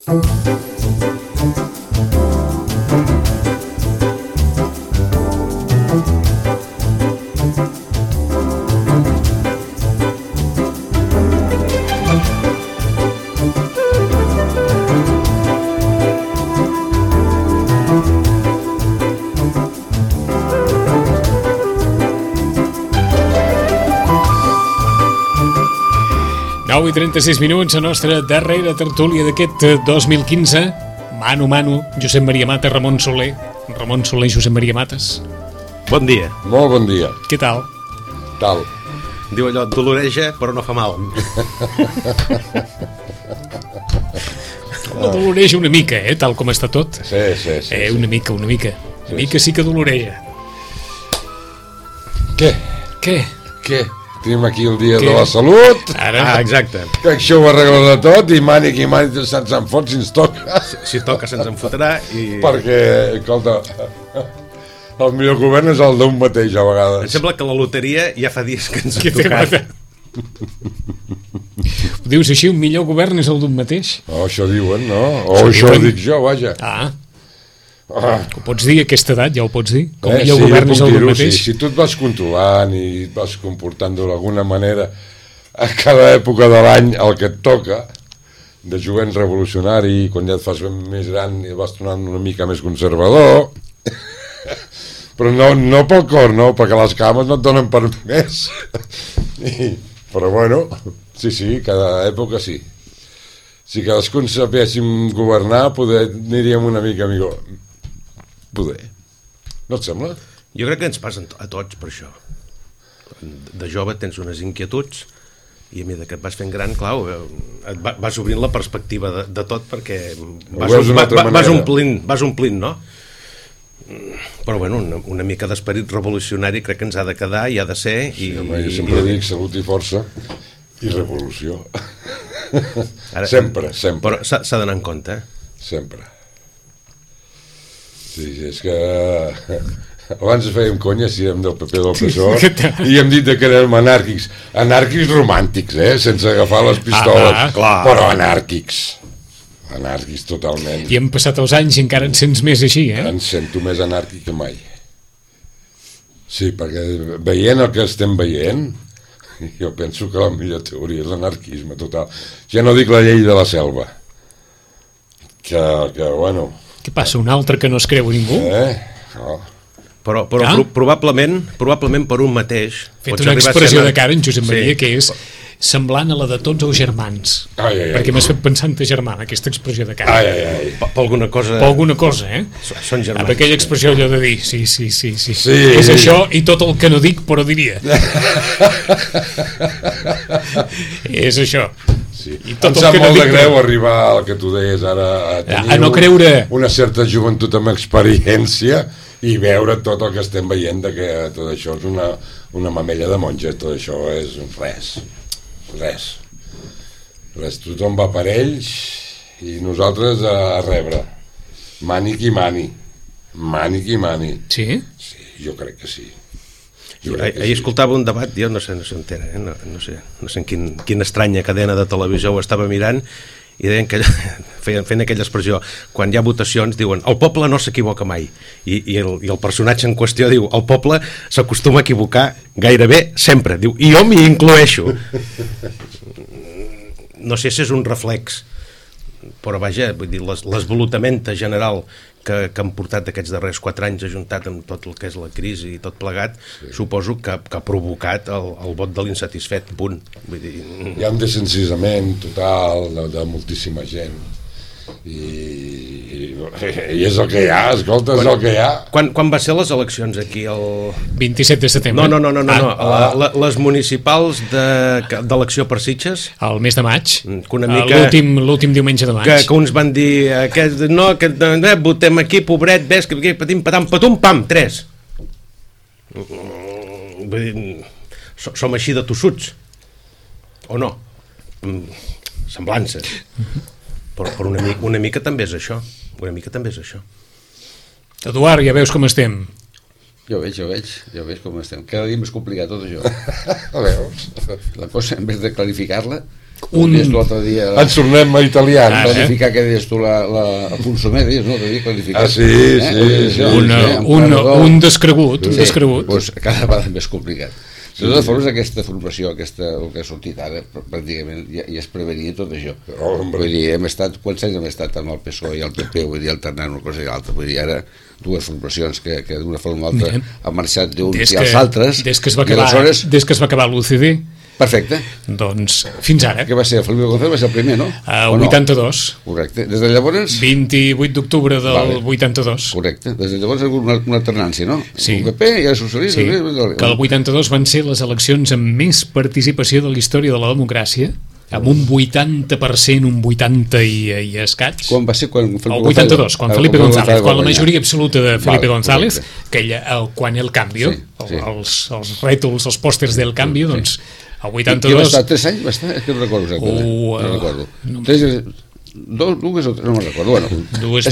I 36 minuts, a nostra darrera tertúlia d'aquest 2015. Mano a mano, Josep Maria Mata, Ramon Soler, Josep Maria Mates. Bon dia. Molt bon dia. Què tal? Tal. Diu allò, doloreja però no fa mal. No doloreja una mica, tal com està tot. Sí. Una mica. Una mica sí que doloreja. Què? Tenim aquí el dia de la salut. Ara. Exacte. Que això ho arregla de tot i mani se'ns en fot si ens toca. Si toca se'ns en fotrà i... Perquè, escolta, el millor govern és el d'un mateix a vegades. Em sembla que la loteria ja fa dies que ens ha tocat. Ho dius així, un millor govern és el d'un mateix? Oh, això diuen, no? O això ho dic jo, vaja. Ho pots dir a aquesta edat, ja ho pots dir? Com millor govern és el d'un mateix? Si tu et vas controlant i et vas comportant d'alguna manera a cada època de l'any el que et toca, de jovent revolucionari, quan ja et fas més gran i vas tornant una mica més conservador, però no pel cor, no, perquè les cames no et donen per més. Però bueno, sí, cada època sí. Si cadascun sapéssim governar, aniríem una mica millor. Poder. No et sembla? Jo crec que ens passen a tots per això. De jove tens unes inquietuds i a mesura que et vas fent gran, clar, vas obrint la perspectiva de tot perquè vas omplint, no? Però bueno, una mica d'esperit revolucionari crec que ens ha de quedar i ha de ser. Jo sempre dic salut i força i revolució. Sempre. Però s'ha d'anar en compte. Sempre. Sí, és que abans fèiem conya si érem del PP del PSOE i hem dit que érem anàrquics romàntics, sense agafar les pistoles, però anàrquics totalment. I hem passat els anys i encara en sents més així, Em sento més anàrquic que mai. Sí, perquè veient el que estem veient, jo penso que la millor teoria és l'anarquisme total. Ja no dic la llei de la selva, que bueno... Què passa, un altre que no es creu ningú? No. Però probablement per un mateix... Fet una expressió de cara en Josep Maria, que és semblant a la de tots els germans. Perquè m'has fet pensar en ta germana, aquesta expressió de cara. Per alguna cosa... Són germans. Amb aquella expressió allò de dir, sí. És això i tot el que no dic, però diria. És això. Sí. Em sap molt de greu arribar al que tu deies ara, a no creure una certa joventut amb experiència i veure tot el que estem veient de que tot això és una mamella de monges, tot això és res, tothom va per ells i nosaltres a rebre mani qui mani. Sí, jo crec que sí. Ahir escoltava un debat, jo no sé entera, no sé en quina estranya cadena de televisió ho estava mirant i deien que feien aquella expressió, quan hi ha votacions diuen el poble no s'equivoca mai i el personatge en qüestió diu el poble s'acostuma a equivocar gairebé sempre, diu, i jo m'hi incloeixo. No sé si és un reflex, però vaja, vull dir, l'esvolutamenta general que han portat aquests darrers 4 anys ajuntat amb tot el que és la crisi i tot plegat, suposo que ha provocat el vot de l'insatisfet, punt. Vull dir... Hi ha un desencissament total de moltíssima gent i és el que hi ha, escolta, és el que hi ha. Quan va ser les eleccions aquí? El 27 de setembre. No. Les municipals d'elecció per Sitges? El mes de maig, l'últim diumenge de maig. Que uns van dir votem aquí, pobret, ves, que patim, patam, patum, pam, 3. Som així de tossuts o no? Semblances. Però una mica també és això. Eduard, ja veus com estem. Jo veig com estem. Cada dia més complicat tot això. Veus? La cosa, en vez de clarificar-la, l'altre dia... Ens tornem a italians. Planificar, que deies tu, el consumé, deies, no? Planificar. Sí. Un descregut, un descregut. Doncs cada vegada més complicat. De totes formes, aquesta formació, el que ha sortit ara, pràcticament ja es prevenia tot això. Vull dir, quants anys hem estat amb el PSOE i el PP, vull dir, alternant una cosa i l'altra. Vull dir, ara dues formacions que d'una forma o altra han marxat d'uns i els altres. Des que es va acabar l'UCD. Perfecte. Doncs fins ara. Què va ser? Felipe González va ser el primer, no? El 82. Correcte. Des de llavors... 28 d'octubre del 82. Correcte. Des de llavors ha hagut una alternància, no? Sí. El PP i el socialista... Sí, que el 82 van ser les eleccions amb més participació de la història de la democràcia, amb un 80%, un 80 i escaig. Quan va ser? El 82, quan Felipe González, quan la majoria absoluta de Felipe González, quan el Canvio, els rètols, els pòsters del Canvio, doncs el 82... I va estar 3 anys? Va estar? És que no recordo exactament. No recordo. 2 o 3, no me'n recordo. Bueno, dues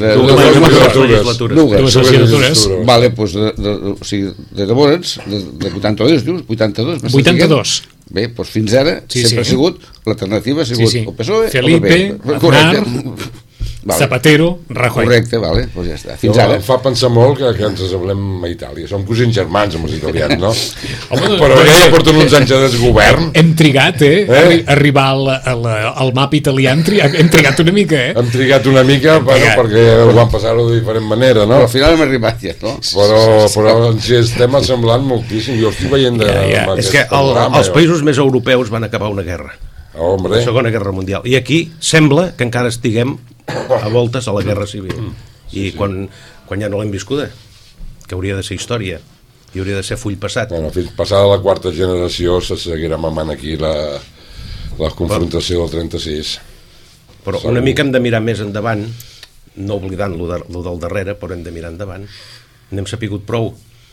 legislatures. Vale, doncs de llavors, de 82, dius? 82. Bé, doncs fins ara sempre ha sigut l'alternativa, ha sigut el PSOE, Felipe, Aznar, Zapatero, Rajoy. Correcte, vale, doncs ja està. Fins ara. Em fa pensar molt que ens assemblem a Itàlia. Som cosins germans amb els italians, no? Però ja porten uns anys de desgovern. Hem trigat, arribar al mapa italià, hem trigat una mica, Hem trigat una mica, perquè ho van passar-ho de diferent manera, no? Però al final hem arribat ja, no? Però ens estem assemblant moltíssim. Jo estic veient és que els països més europeus van acabar una guerra. La Segona Guerra Mundial. I aquí sembla que encara estiguem a voltes a la Guerra Civil. I quan ja no l'hem viscuda, que hauria de ser història i hauria de ser full passat. Bueno, fins passada la quarta generació se seguirà mamant aquí la confrontació del 36. Però una mica hem de mirar més endavant, no oblidant lo del darrere, però hem de mirar endavant. N'hem sapigut prou.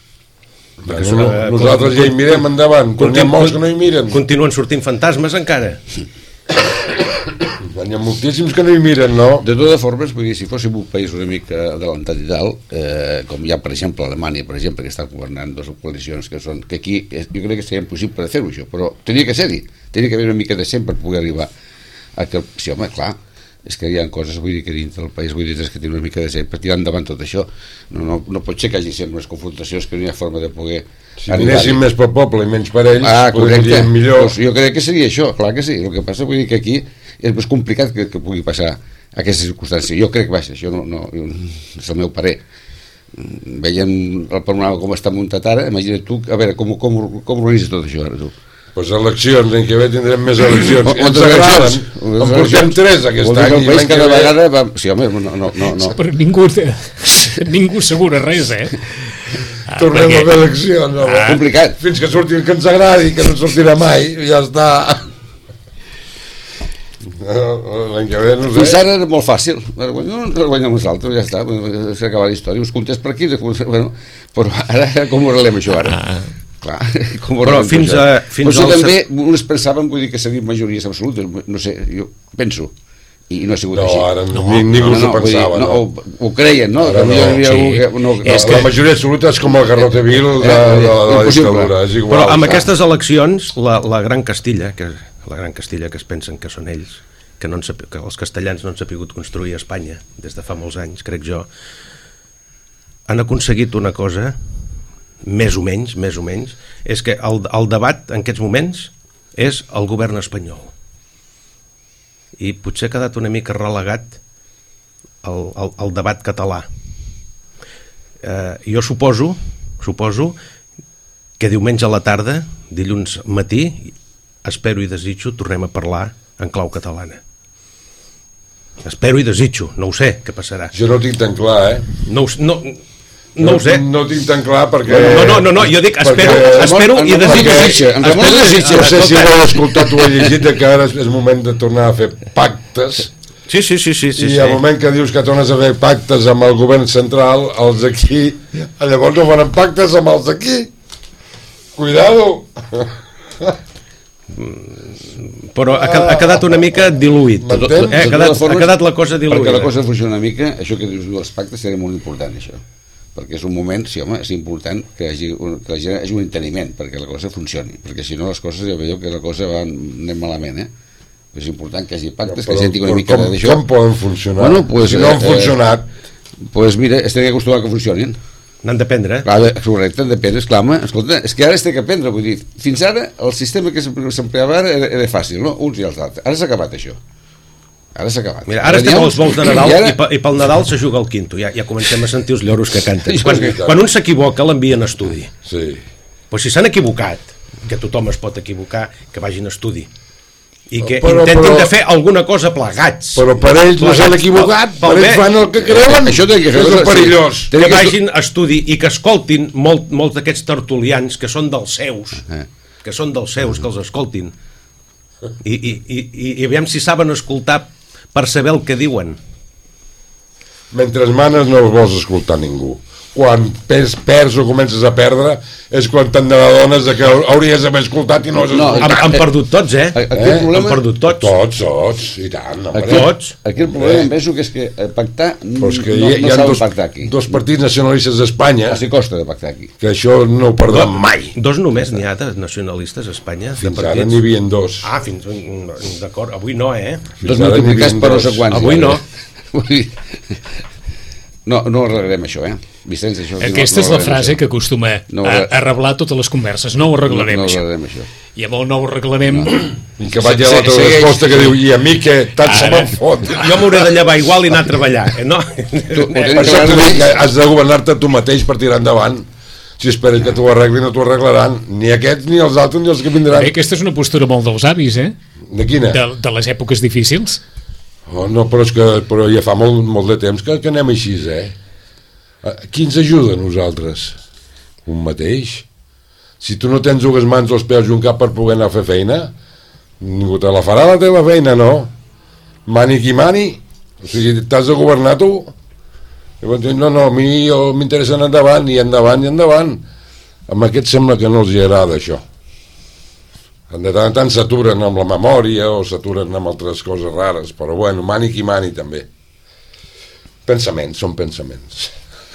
Nosaltres ja hi mirem endavant, quan hi ha molts que no hi miren. Continuen sortint fantasmes encara. Hi ha moltíssims que no hi miren, no? De totes formes, vull dir, si fóssim un país una mica adelantat i tal, com hi ha, per exemple, Alemanya, per exemple, que està governant dues coalicions que aquí jo crec que seria impossible fer-ho, això, però tenia que ser-hi, tenia que haver una mica de gent per poder arribar a que... Sí, home, clar, és que hi ha coses, vull dir, que dins del país, vull dir, que té una mica de gent per tirar endavant tot això. No pot ser que hi hagi sempre unes confrontacions que no hi ha forma de poder... Si anéssim més per poble i menys per ells, podríem millor. Pues jo crec que seria això, clar que sí. El que passa, vull dir, que aquí és més complicat que pugui passar aquesta circumstància. Jo crec que va ser això, és el meu parer. Veiem el panorama com està muntat ara, imagina't tu, a veure, com organitzes tot això ara, tu? Pues eleccions, l'any que ve tindrem més eleccions. Ens agraden. En portem 3 aquest any. El país cada vegada... Sí, home, no. Però ningú assegura res, Tornem a fer eleccions. Complicat. Fins que surti el que ens agradi, que no sortirà mai, ja està. L'any que ve, no sé. Fins ara era molt fàcil. Guanyem nosaltres, ja està. S'ha acabat la història. Us comptés per aquí. Però ara com ho arreglem, això, ara? Clar, però fins també uns pensaven, vull dir, que serien majories absolutes, no sé, jo penso, i no ha sigut així. Ara ningú s'ho pensava. Ho creien, no? La majoria absoluta és com el Garrote Vil de la dictadura, és igual. Però amb aquestes eleccions, la Gran Castilla, que es pensen que són ells, que els castellans no han sapigut construir a Espanya des de fa molts anys, crec jo, han aconseguit una cosa... més o menys, és que el debat en aquests moments és el govern espanyol. I potser ha quedat una mica relegat el debat català. Jo suposo que diumenge a la tarda, dilluns matí, espero i desitjo, tornem a parlar en clau catalana. Espero i desitjo, no ho sé què passarà. Jo no ho tinc tan clar, No ho sé. No ho tinc tan clar perquè... No, jo dic espero i desitjo. No sé si l'heu escoltat o he llegit que ara és moment de tornar a fer pactes. Sí. I al moment que dius que tornes a fer pactes amb el govern central, els d'aquí, llavors no faran pactes amb els d'aquí. Cuidado! Però ha quedat una mica diluït. Ha quedat la cosa diluïda. Perquè la cosa funciona una mica, això que dius dels pactes seria molt important, això. Perquè és un moment, sí, home, és important que la gent hagi un enteniment perquè la cosa funcioni, perquè si no les coses, ja veieu que la cosa va anem malament, és important que hi hagi pactes, que hi hagi una mica d'això. Com poden funcionar? Bueno, pues, si no han funcionat... Pues mira, estem acostumats que funcionin. N'han d'aprendre. Correcte, han d'aprendre, esclar, escolta, és que ara es té que aprendre, vull dir, fins ara el sistema que s'empleava era fàcil, no? Uns i els altres. Ara s'ha acabat això. Ara s'ha acabat. Mira, ara estem als vols de Nadal i pel Nadal se juga al quinto. Ja comencem a sentir els lloros que canten. Quan un s'equivoca l'envien a estudi. Sí. Però si s'han equivocat, que tothom es pot equivocar, que vagin a estudi. I que intentin de fer alguna cosa plegats. Però per ells no s'han equivocat, per ells fan el que creuen. Això és perillós. Que vagin a estudi i que escoltin molts d'aquests tertulians que són dels seus, que els escoltin. I aviam si saben escoltar per saber el que diuen. Mentre manes no els vols escoltar ningú. Quan perds o comences a perdre és quan te'n adones que hauries d'haver escoltat i no has escoltat. Han perdut tots, Han perdut tots. Tots, i tant. Aquí el problema em penso que és que pactar no saben pactar aquí. Dos partits nacionalistes d'Espanya. Així costa de pactar aquí. Que això no ho perdran mai. Dos només n'hi ha de nacionalistes a Espanya? Fins ara n'hi havia dos. D'acord, avui no, Dos multiplicats per no sé quants. Avui no. No arreglarem això, Vicenç, això... Aquesta és la frase que acostuma a reblar totes les converses. No ho arreglarem, això. I amb el no ho arreglarem... I que vaig a l'altra resposta que diu, i a mi què? Tant se me'n fot. Jo m'hauré de llevar igual i anar a treballar, no? Per això t'ho dic, has de governar-te tu mateix per tirar endavant. Si esperes que t'ho arreglin, no t'ho arreglaran. Ni aquests, ni els altres, ni els que vindran. Aquesta és una postura molt dels avis, De quina? De les èpoques difícils. No, però ja fa molt de temps que anem així, Qui ens ajuda a nosaltres? Un mateix. Si tu no tens dues mans o els peus i un cap per poder anar a fer feina, ningú te la farà la teva feina, no? Mani qui mani. O sigui, t'has de governar tu. No, a mi m'interessa anar endavant, i endavant, i endavant. Amb aquests sembla que no els agrada això. De tant en tant s'aturen amb la memòria o s'aturen amb altres coses rares, però bueno, mani qui mani també. Pensaments, són pensaments.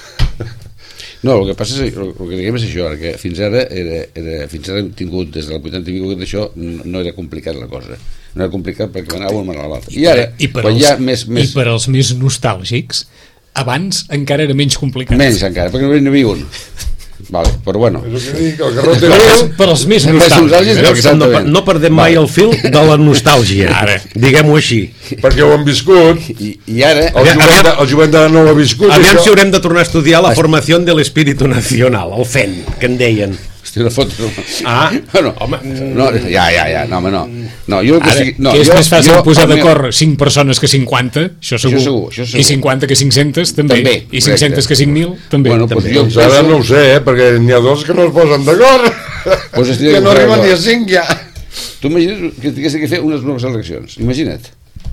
No, el que passa és, el que diguem és això, que fins ara hem tingut, des del 80 hem tingut això, no era complicat la cosa. No era complicat perquè anava una a l'altra. I ara, quan hi ha més... I per als més nostàlgics, abans encara era menys complicat. Menys encara, perquè no hi havia un. Vale, però bueno. Per als més nostàlgics. No perdem mai el fil de la nostàlgia, diguem-ho així. Perquè ho han viscut. I ara... El jovent de no ho ha viscut. Aviam si haurem de tornar a estudiar la formació de l'espíritu nacional, el FEN, que en deien. Hòstia, una foto. Bueno, home... Ja, no, home, no. No, jo que és més fàcil posar d'acord 5 persones que 50, això segur. I 50 que 500, també. I 500 que 5.000, també. Doncs ara no ho sé, perquè n'hi ha dos que no es posen d'acord. Que no arriben ni a 5 ja. Tu imagina't que tingués que fer unes noves eleccions. Imagina't.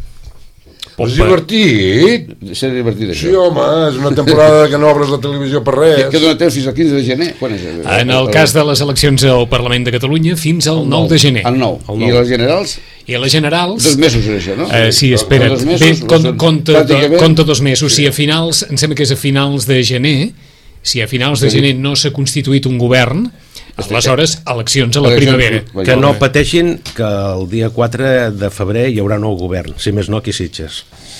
És divertit. Seria divertit, això. Sí, home, és una temporada que no obres la televisió per res. Que dona temps fins al 15 de gener? Quan és? En el cas de les eleccions al Parlament de Catalunya, fins al 9 de gener. El 9. I les generals? I a les generals... 2 mesos és això, no? Sí, espera't. Compta 2 mesos. Si a finals, em sembla que és a finals de gener, si a finals de gener no s'ha constituït un govern, aleshores, eleccions a la primavera. Que no pateixin que el dia 4 de febrer hi haurà nou govern, si més no aquí Sitges.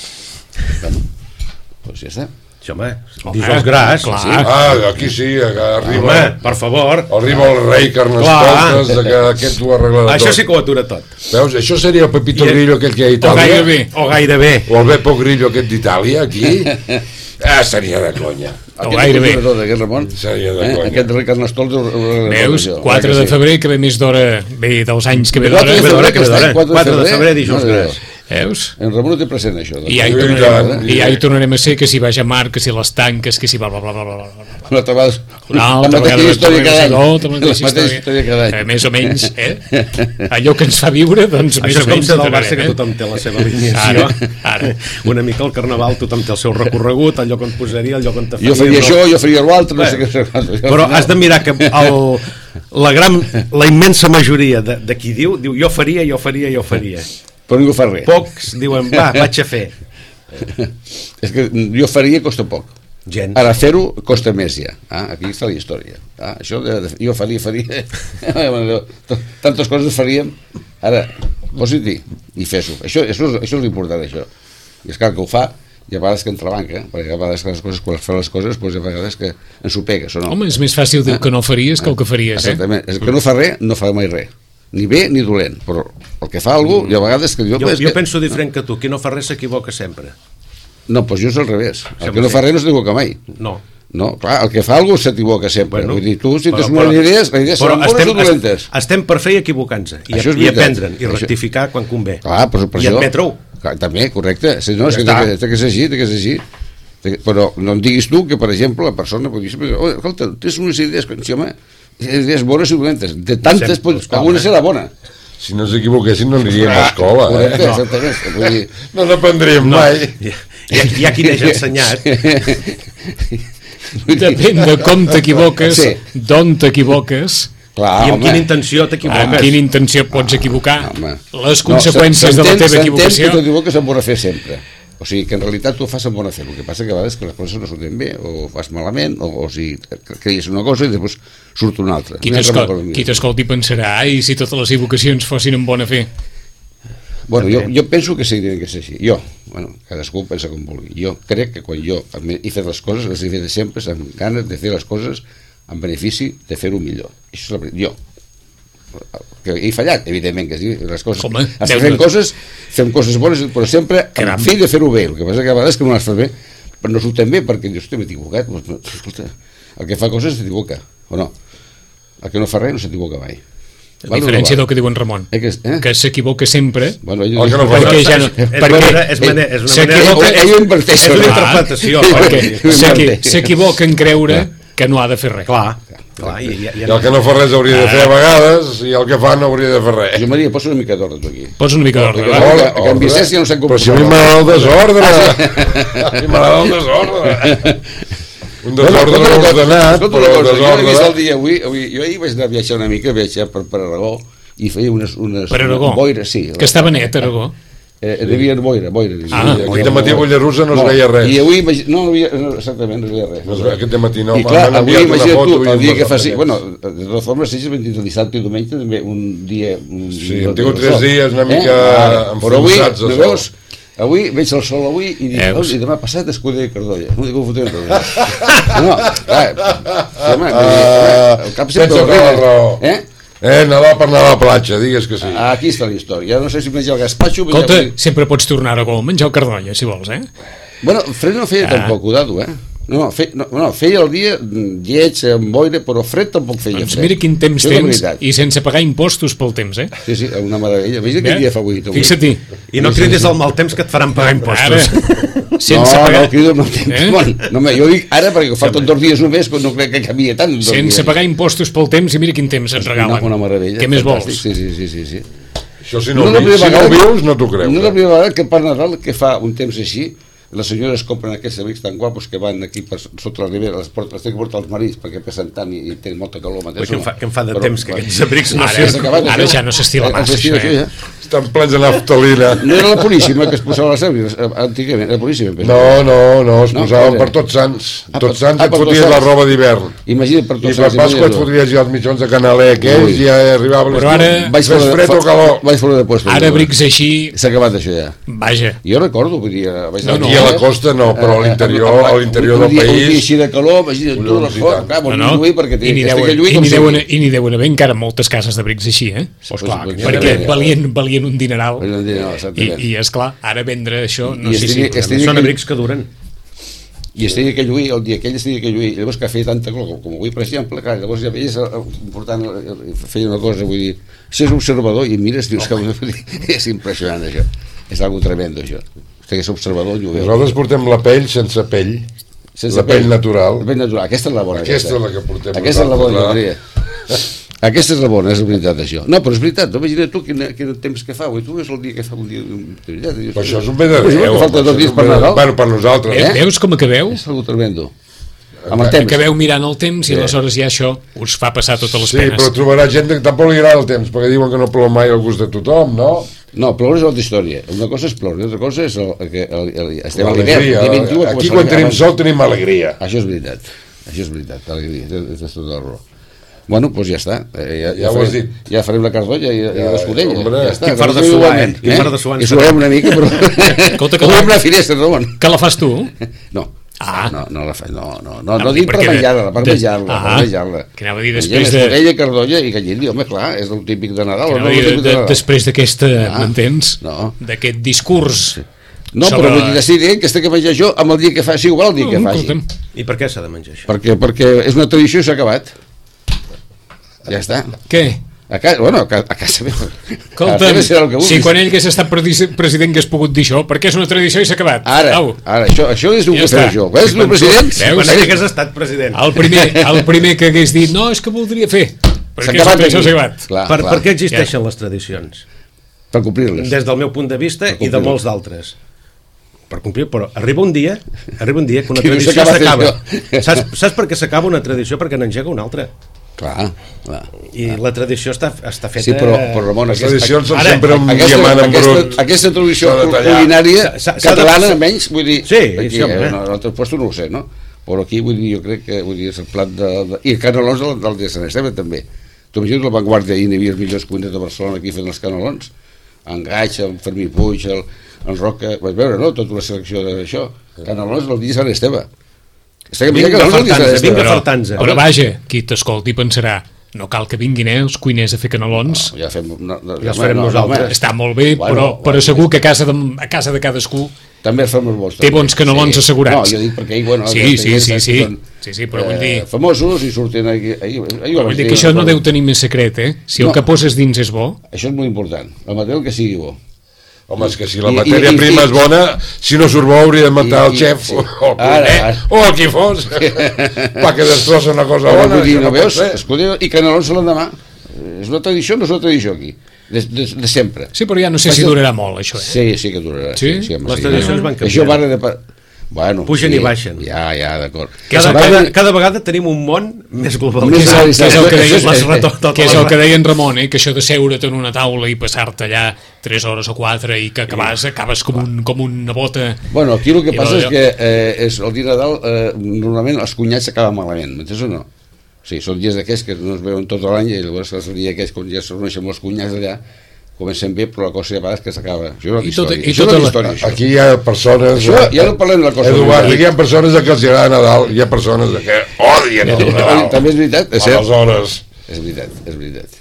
Doncs ja està. Sí, home, dijous gras. Aquí sí, arriba... Home, per favor. Arriba el rei Carnestoltes, que aquest ho arreglarà tot. Això sí que ho atura tot. Veus, això seria el Pepito Grillo aquest que hi ha a Itàlia. O gairebé. O el Beppo Grillo aquest d'Itàlia, aquí. Seria de conya. Gairebé. Seria de conya. Aquest rei Carnestoltes... Veus, 4 de febrer, que ve més d'hora, ve dels anys que ve d'hora. 4 de febrer, dijous gras. Veus? En Ramon ho té present, això. I ja hi tornarem a ser, que si vaja mar, que si les tanques, que si bla bla bla bla bla. La mateixa història cada any. Més o menys, allò que ens fa viure, doncs més o menys. Això és com ser del Barça, que tothom té la seva alineació. Una mica al Carnaval tothom té el seu recorregut, el lloc on posaria, el lloc on te faria. Jo faria això, jo faria l'altre, no sé què. Però has de mirar que la immensa majoria de qui diu jo faria. Però ningú fa res. Pocs diuen, vaig a fer. És que jo faria costa poc. Gens. Ara fer-ho costa més ja. Aquí està la història. Això jo faria. Tantes coses faríem. Ara, posi-t'hi i fes-ho. Això és l'important, això. I és clar que ho fa, i a vegades que entrebanca, perquè a vegades que les coses, quan es fan les coses, doncs a vegades que ens ho pegues o no. Home, és més fàcil dir que no faries que el que faries, Exactament. El que no fa res, no fa mai res. Ni bé ni dolent, però el que fa algú, i a vegades que diu... Jo penso diferent que tu, qui no fa res s'equivoca sempre. No, doncs jo és al revés. El que no fa res no s'equivoca mai. No. No, clar, el que fa algú s'equivoca sempre. Bueno, vull dir, tu si tens unes idees, les idees són bones o dolentes. Estem per fer i equivocar-nos, i aprendre'n, i rectificar quan convé. Clar, per I admetre-ho. També, correcte. No, és que té que ser així. Però no em diguis tu que, per exemple, la persona pot dir, escolta, tens unes idees, home, idees bones i dolentes. De tantes, alguna serà bona. Si no s'equivoquessin no aniríem a escola. Correcte, exactament. No n'aprendríem mai. Hi ha qui n'hagi ensenyat. Depèn de com t'equivoques, d'on t'equivoques, i amb quina intenció t'equivoques. amb quina intenció pots equivocar, les conseqüències de la teva equivocació. S'entén que t'equivoques amb bona fe sempre. O sigui, que en realitat tu ho fas amb bona fe. El que passa que a vegades que les coses no surten bé, o fas malament, o sigui, creies una cosa i després surt una altra. Qui t'escolti pensarà, ai, si totes les equivocacions fossin amb bona fe. Bueno, jo penso que sí, que és així. Cadascú pensa com vulgui. Jo crec que quan jo he fet les coses, les he fet sempre amb ganes de fer les coses en benefici de fer-ho millor. Això és la veritat. Jo. Que he fallat, evidentment, que les coses... Fem coses bones, però sempre amb fi de fer-ho bé. El que passa que a vegades que no les fas bé, però no surten bé perquè dius, m'he equivocat. Escolta, el que fa coses s'equivoca, o no? El que no fa res no s'equivoca mai. A diferència del que diu en Ramon, que s'equivoca sempre, perquè ja no... És una interpretació. S'equivoca en creure que no ha de fer res. Clar. I el que no fa res hauria de fer a vegades, i el que fa no hauria de fer res. Jo, Maria, posa una mica d'ordre tu aquí. Posa una mica d'ordre, que en Vicent ja no s'ha comportat. Però si a mi m'agrada el desordre. A mi m'agrada el desordre. Un desordre ordenat, però el desordre... Jo ahir vaig anar a viatjar una mica, per Aragó, i feia unes boires, sí. Que estava net, Aragó. Devia boira. Aquest matí a Mollerussa no es veia res. I avui, exactament, no es veia res. Aquest matí no, i clar, avui imagina't tu, el dia que faci... Bueno, de totes formes, si el dissabte i diumenge, també un dia... Sí, hem tingut 3 dies una mica enfonsats de sol. Avui veig el sol avui i dic, i demà passat Escudella i Cardolla. No dic, ho fotem Cardolla. No, clar, el cap sempre horrible. Nadar per anar a la platja, digues que sí. Aquí està la història. No sé si menjar el gazpacho... Escolta, sempre pots tornar a Aragó, menjar el Cardolla, si vols, Bueno, fred no feia tampoc, cuidado, feia el dia lleig, amb boira, però fred tampoc feia. Doncs mira quin temps tens, i sense pagar impostos pel temps, Sí, una meravella. Veig quin dia fa avui. Fixa-t'hi. I no cridis el mal temps que et faran pagar impostos. No crido el mal temps. Jo dic ara, perquè falten 2 dies només, no crec que canvia tant. Sense pagar impostos pel temps, i mira quin temps ens regalen. Una meravella. Què més vols? Sí. Això si no ho vius, no t'ho creus. No és la primera vegada que per Nadal que fa un temps així, les senyores compren aquests abrics tan guapos que van aquí sota la ribera, les tenen que portar els marits perquè pesen tant i tenen molta calor. Que em fa de temps que aquests abrics no ara ja no s'estila massa això, Estan plens de naftalina. No era la Puríssima que es posava a les abrics antigament, era la Puríssima. No, es posaven per Tots Sants. Tots Sants et fotries la roba d'hivern. Imagina't per Tots Sants. I per Pasqua et fotries ja els mitjons de canaler aquells i ja arribava l'estiu. Més fred o calor. Vaig fora de puesto. Ara abrics així... S'ha acabat això ja. Vaja. Jo recordo, vull dir... Aquí a la costa no, però a l'interior del país... Un dia així de calor, imagina't tu les fotos, i n'hi deuen haver encara moltes cases d'abrics així, perquè valien un dineral. I esclar, ara vendre això no sé si... Són abrics que duren. I estaria aquell ui, el dia aquell estaria aquell ui, llavors que feia tanta calor com avui, per exemple, clar, llavors ja veies important, feia una cosa, vull dir, si és observador i mires, dius que és impressionant això, és algo tremendo això, que és observador i ho veu. Nosaltres portem la pell sense pell, la pell natural. La pell natural, aquesta és la bona. Aquesta és la que portem. Aquesta és la bona, aquesta és la bona, és veritat això. No, però és veritat, imagina't tu quin temps que fa, tu és el dia que fa un dia... Però això és un bé de Déu. Falta 2 dies per Nadal. Bueno, per nosaltres. Veus com acabeu? És algo tremendo. Amb el temps. Acabeu mirant el temps i aleshores ja això us fa passar totes les penes. Sí, però trobarà gent que tampoc li agrada el temps, perquè diuen que no plou mai al gust de tothom, no? No, ploure és altra història. Una cosa és ploure, l'altra cosa és que estem a l'hivern. Aquí quan tenim sol tenim alegria. Això és veritat, alegria, és tota la raó. Bueno, doncs ja està. Ja ho has dit. Ja farem la cardolla i l'escudella. Hombre, Ja està. quin fart de suar, quin fart de suar ens I suarem una mica, però... Escolta, Com una finestra, Ramon. Que la fas tu? No. Ah. No la faig, no dic per menjar-la, per menjar-la. Que anava a dir després de... Escudella, cardolla i gallina, home, clar, és el típic de Nadal. Que anava a dir després d'aquesta, m'entens? No. D'aquest discurs. No, però vull dir, decidir que estic a menjar jo amb el dia que faci, igual el dia que faci. I per què s'ha de menjar això? Perquè és una tradició i s'ha acabat. Ja està. Què? A casa meva. Escolta'm, si quan ell hagués estat president hagués pogut dir això, perquè és una tradició i s'ha acabat. Ara, això és una tradició. Veus, el president? Quan ell hagués estat president. El primer que hagués dit, no, és que voldria fer. Perquè és una tradició, s'ha acabat. Per què existeixen les tradicions? Per complir-les. Des del meu punt de vista i de molts d'altres. Per complir, però arriba un dia que una tradició s'acaba. Saps per què s'acaba una tradició? Perquè n'engega una altra. Clar. I la tradició està feta... Sí, però Ramon, les tradicions són sempre un diamant en brut. Aquesta tradició culinària catalana, almenys, vull dir... Sí, en altres puestos no ho sé, no? Però aquí, vull dir, jo crec que és el plat de... I el canelons del de Sant Esteve, també. Tu imagines la Vanguardia, ahir hi havia els millors cuiners de Barcelona aquí fent els canelons. En Gaig, en Fermí Puig, en Roca... Vaig veure, no?, tota la selecció d'això. Canelons del dia de Sant Esteve. Vinga fartant-se. Però vaja, qui t'escolti pensarà, no cal que vinguin els cuiners a fer canelons. Ja els farem nosaltres. Està molt bé, però segur que a casa de cadascú també els fem bons. Té bons canelons assegurats. No, jo dic perquè bueno, sí, però vull dir... famosos i surten aquí... Vull dir que això no deu tenir més secret, eh? Si el que poses dins és bo... Això és molt important, el material que sigui bo. Home, és que si la matèria prima és bona, si no surt bo hauria de matar el xef o el cuiner, o el qui fos, perquè destrossa una cosa bona. Vull dir, no veus? Escolta, i canelons l'endemà. És una tradició, no és una tradició aquí. De sempre. Sí, però ja no sé si durarà molt, això, eh? Sí que durarà. Sí? Les tradicions van canviant. Això va de... Bueno, pugen i baixen. Ja, d'acord. Cada vegada tenim un món més global. Que és el que deia en Ramon, que això de seure't en una taula i passar-te allà 3 hores o 4 i que acabes com una bota. Bueno, aquí el que passa és que el dia de Nadal normalment els cunyats s'acaben malament, m'entens o no? Sí, són dies d'aquests que no es veuen tot l'any i llavors el dia d'aquests, quan ja es reuneixen els cunyats allà, comencem bé, però la cosa ja és que s'acaba. Això és una història. Aquí hi ha persones... Ja no parlem de la cosa. Eduard, aquí hi ha persones que els agrada Nadal, hi ha persones que odien el Nadal. També és veritat, és cert. Aleshores... És veritat.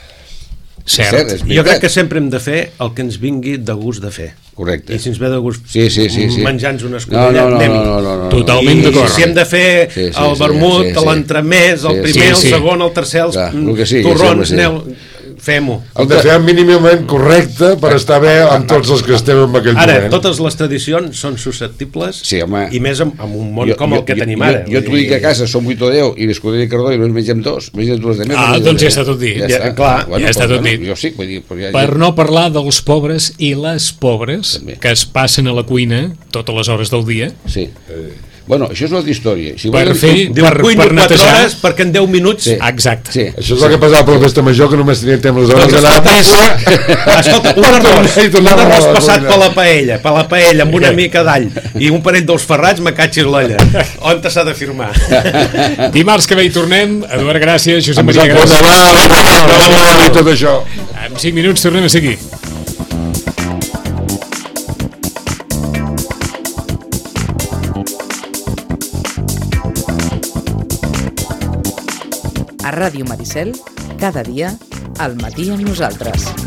Cert. Jo crec que sempre hem de fer el que ens vingui de gust de fer. Correcte. I si ens ve de gust menjar-nos una escudella, anem-hi. Totalment d'acord. Si hem de fer el vermut, l'entremès, el primer, el segon, el tercer, els torrons, fem-ho. El de fer mínimament correcte per estar bé amb tots els que estem en aquell moment. Ara, totes les tradicions són susceptibles i més en un món com el que tenim ara. Jo t'ho dic que a casa som 8 o 10 i l'escudella i cardó i no ens mengem 2, mengem 2 de més. Doncs ja està tot dit. Ja està tot dit. Jo sí, per no parlar dels pobres i les pobres que es passen a la cuina totes les hores del dia. Sí. Bueno, això és una altra història. Per netejar perquè en 10 minuts... Exacte. Això és el que passava per la festa major, que només tenia temps les hores d'anar... Escolta, un arròs passat per la paella amb una mica d'all i un parell dels ferrats, me catxis l'olla. On s'ha de firmar? Dimarts que ve hi tornem. Eduard, gràcies. Josep Maria, gràcies. I tot això. En 5 minuts tornem a seguir. A Ràdio Maricel, cada dia, al matí amb nosaltres.